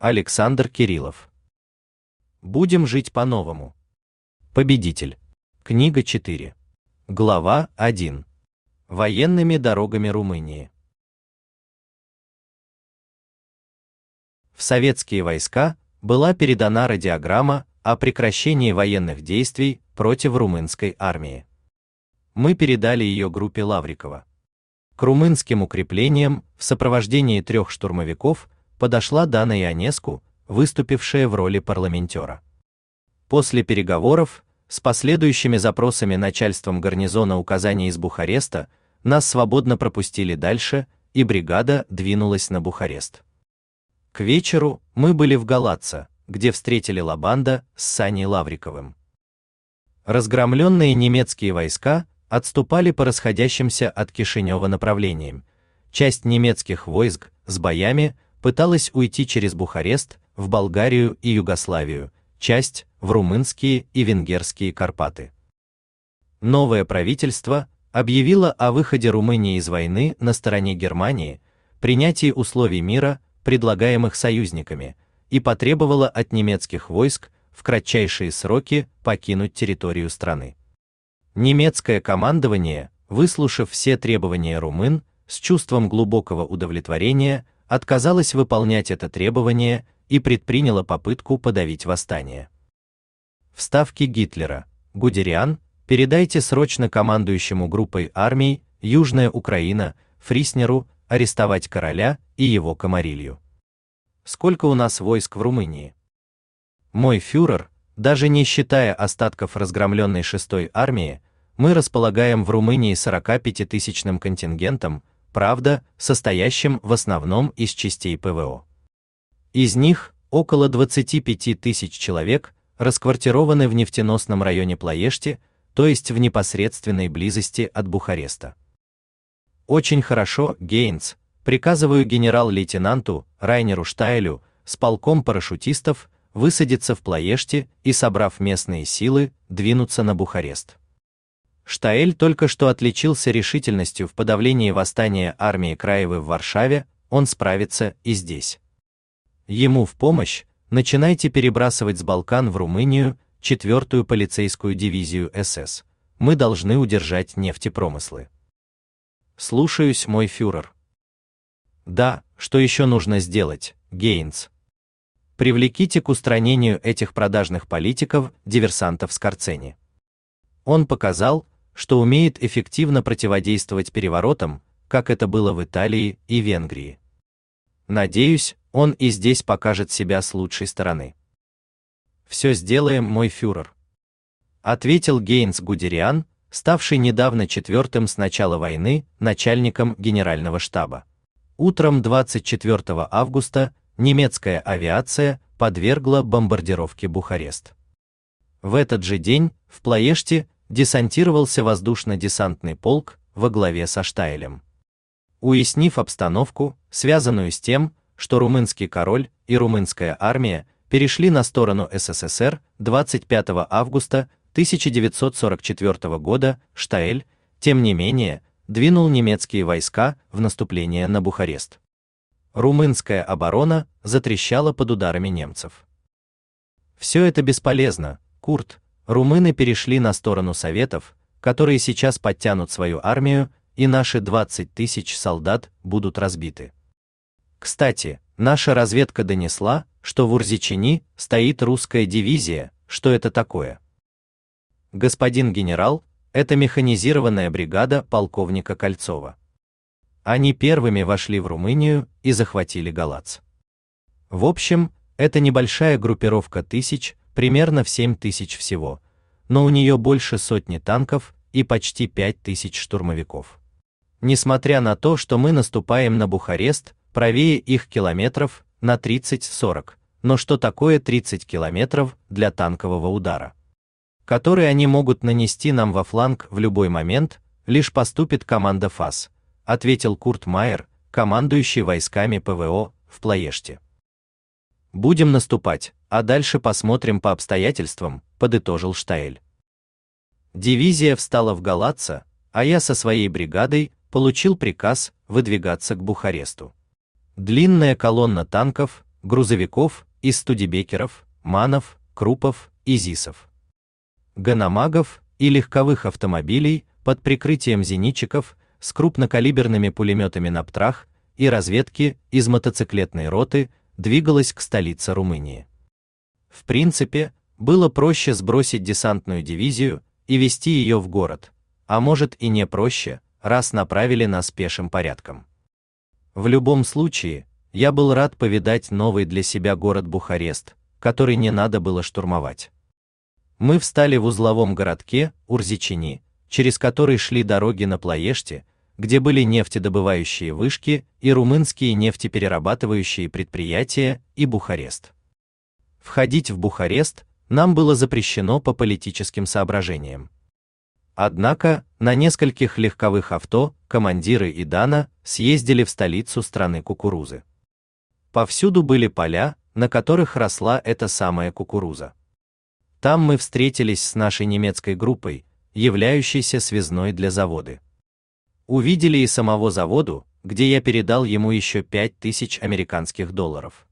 Александр Кириллов. Будем жить по-новому. Победитель. Книга 4. Глава 1. Военными дорогами Румынии. В советские войска была передана радиограмма о прекращении военных действий против румынской армии. Мы передали ее группе Лаврикова. К румынским укреплениям в сопровождении 3 штурмовиков подошла Дана Ионеску, выступившая в роли парламентера. После переговоров с последующими запросами начальством гарнизона указаний из Бухареста нас свободно пропустили дальше, и бригада двинулась на Бухарест. К вечеру мы были в Галаце, где встретили Лабанда с Саней Лавриковым. Разгромленные немецкие войска отступали по расходящимся от Кишинева направлениям. Часть немецких войск с боями пыталась уйти через Бухарест в Болгарию и Югославию, часть в румынские и венгерские Карпаты. Новое правительство объявило о выходе Румынии из войны на стороне Германии, принятии условий мира, предлагаемых союзниками, и потребовало от немецких войск в кратчайшие сроки покинуть территорию страны. Немецкое командование, выслушав все требования румын, с чувством глубокого удовлетворения отказалось выполнять это требование и предприняло попытку подавить восстание. Вставки Гитлера. Гудериан, передайте срочно командующему группой армий Южная Украина Фриснеру арестовать короля и его камарилью. Сколько у нас войск в Румынии? Мой фюрер, даже не считая остатков разгромленной 6-й армии, мы располагаем в Румынии 45-тысячным контингентом, правда, состоящим в основном из частей ПВО. Из них около 25 тысяч человек расквартированы в нефтеносном районе Плоешти, то есть в непосредственной близости от Бухареста. Очень хорошо, Гейнц, приказываю генерал-лейтенанту Райнеру Штайлю с полком парашютистов высадиться в Плоешти и, собрав местные силы, двинуться на Бухарест. Штайль только что отличился решительностью в подавлении восстания армии Краевой в Варшаве, он справится и здесь. Ему в помощь начинайте перебрасывать с Балкан в Румынию 4-ю полицейскую дивизию СС. Мы должны удержать нефтепромыслы. Слушаюсь, мой фюрер. Да, что еще нужно сделать, Гейнц? Привлеките к устранению этих продажных политиков, диверсантов Скорцени. Он показал, что умеет эффективно противодействовать переворотам, как это было в Италии и Венгрии. Надеюсь, он и здесь покажет себя с лучшей стороны. Все сделаем, мой фюрер, ответил Гейнц Гудериан, ставший недавно 4-м с начала войны начальником генерального штаба. Утром 24 августа немецкая авиация подвергла бомбардировке Бухарест. В этот же день в Плоешти десантировался воздушно-десантный полк во главе со Штайлем. Уяснив обстановку, связанную с тем, что румынский король и румынская армия перешли на сторону СССР 25 августа 1944 года, Штайль, тем не менее, двинул немецкие войска в наступление на Бухарест. Румынская оборона затрещала под ударами немцев. Все это бесполезно, Курт. Румыны перешли на сторону Советов, которые сейчас подтянут свою армию, и наши 20 тысяч солдат будут разбиты. Кстати, наша разведка донесла, что в Урзичини стоит русская дивизия. Что это такое? Господин генерал, это механизированная бригада полковника Кольцова. Они первыми вошли в Румынию и захватили Галац. В общем, это небольшая группировка тысяч, примерно в 7 тысяч всего, но у нее больше сотни танков и почти 5 тысяч штурмовиков. Несмотря на то, что мы наступаем на Бухарест, правее их километров на 30-40, но что такое 30 километров для танкового удара, который они могут нанести нам во фланг в любой момент, лишь поступит команда ФАС, ответил Курт Майер, командующий войсками ПВО в Плоешти. Будем наступать, а дальше посмотрим по обстоятельствам, подытожил Штайль. Дивизия встала в Галаце, а я со своей бригадой получил приказ выдвигаться к Бухаресту. Длинная колонна танков грузовиков из студебекеров, манов, крупов и зисов, ганамагов и легковых автомобилей под прикрытием зенитчиков с крупнокалиберными пулеметами на ПТРах и разведки из мотоциклетной роты двигалась к столице Румынии. В принципе, было проще сбросить десантную дивизию и вести ее в город, а может и не проще, раз направили нас пешим порядком. В любом случае, я был рад повидать новый для себя город Бухарест, который не надо было штурмовать. Мы встали в узловом городке Урзичини, через который шли дороги на Плоеште, где были нефтедобывающие вышки и румынские нефтеперерабатывающие предприятия, и Бухарест. Входить в Бухарест нам было запрещено по политическим соображениям. Однако, на нескольких легковых авто командиры Идана съездили в столицу страны кукурузы. Повсюду были поля, на которых росла эта самая кукуруза. Там мы встретились с нашей немецкой группой, являющейся связной для завода. Увидели и самого заводу, где я передал ему еще 5000 американских долларов.